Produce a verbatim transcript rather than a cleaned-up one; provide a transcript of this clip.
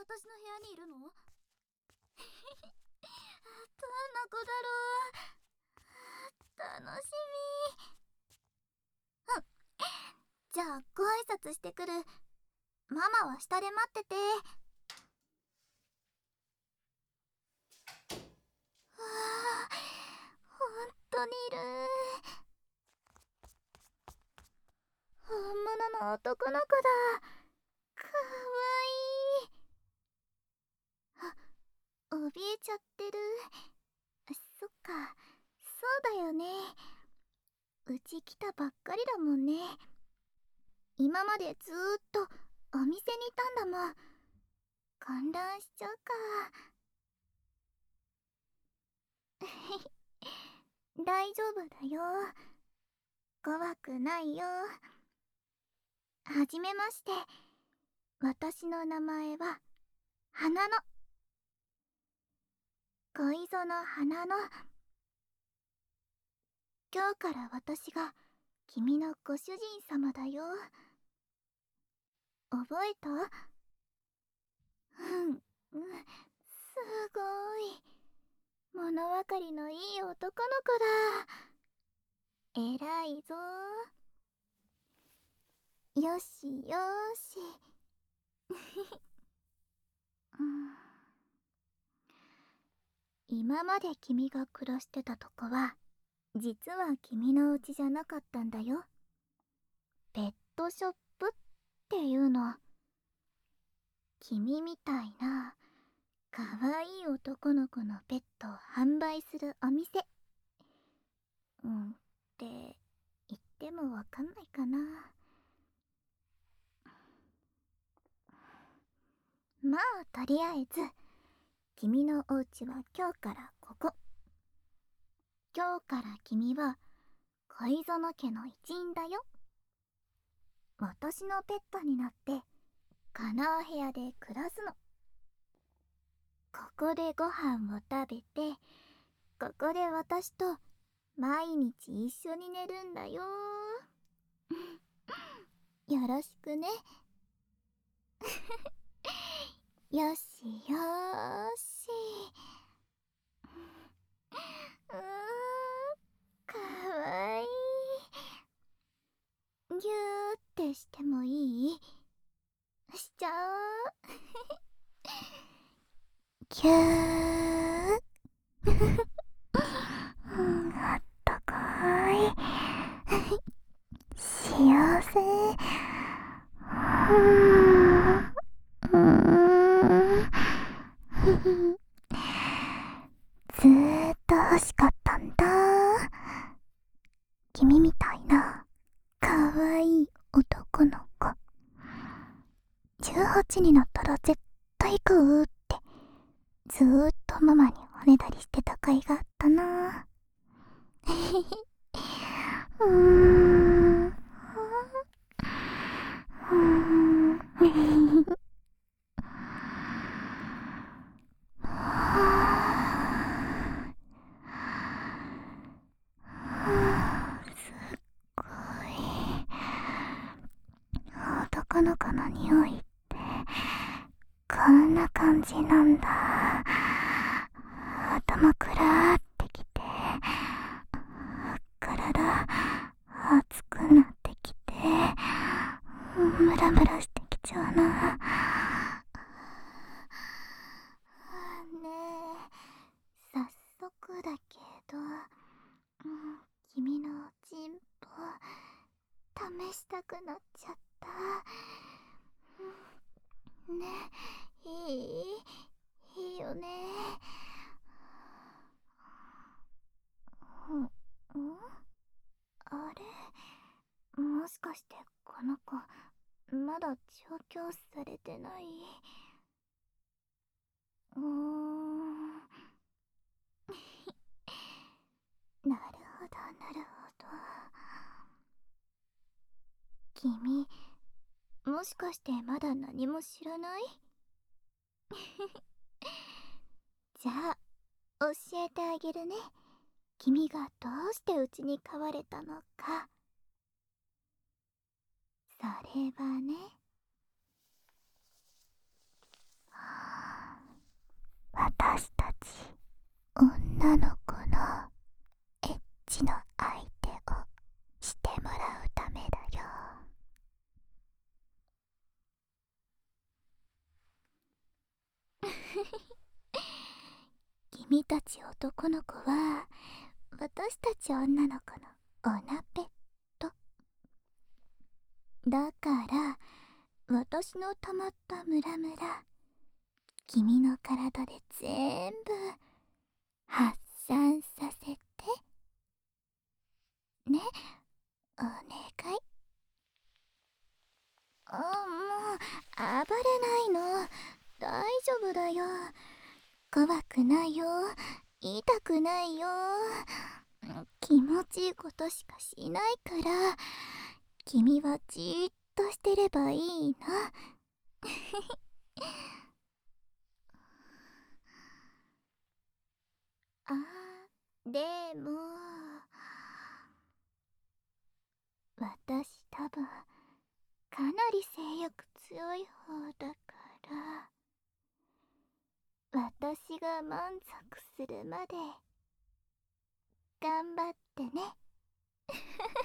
私の部屋にいるの？どんな子だろう。楽しみ。うん。じゃあご挨拶してくる。ママは下で待ってて。わあ、ほんとにいる。本物の男の子だ。かわいい。あ、怯えちゃってる。そっか、そうだよね。うち来たばっかりだもんね。今までずーっとお店にいたんだもん。観覧しちゃうか。大丈夫だよ。怖くないよ。はじめまして。私の名前は花の恋園花の。今日から私が君のご主人様だよ。覚えた？うん、うん、すごい。物分かりのいい男の子だ。えらいぞ。よしよし。うん、今まで君が暮らしてたとこは実は君の家じゃなかったんだよ。ペットショップっていうの。君みたいなかわいい男の子のペットを販売するお店。うんって言ってもわかんないかな。まあとりあえず君のお家は今日からここ。今日から君は恋園家の一員だよ。私のペットになってこの部屋で暮らすの。ここでご飯を食べて、ここで私と毎日一緒に寝るんだよ。よろしくね。よしよーし。うーん、かわいい。ぎゅーってしてもいい？しちゃおう。ぎゅー。うん、あったかい。幸せ。うーん。うーん。ずーっと欲しかったんだ。君みたいなかわいい男の子。じゅうはちになったら絶対買うってずーっとママにおねだりしてた甲斐があったな。うーん。うーん。すっごい。男の子の匂いってこんな感じなんだ。頭くらーってきて、体熱くなってきて、ムラムラしてきちゃうな。ねえ、早速だけど、うん、君のチンポ試したくなっちゃった。うん、ね、いい？いいよね。うん、うん、あれ、もしかしてこの子まだ調教されてない？うーん。なるほどなるほど。君もしかしてまだ何も知らない？じゃあ教えてあげるね。君がどうしてうちに飼われたのか。それはね、 女の子のエッチの相手をしてもらうためだよ。君たち男の子は私たち女の子のおなペットだから、私のたまったムラムラ君の体で全部発散させてね、お願い。あ、もう暴れないの、大丈夫だよ。怖くないよ、痛くないよ。気持ちいいことしかしないから、君はじーっとしてればいいの。あー、でも私多分かなり性欲強い方だから、私が満足するまで頑張ってね。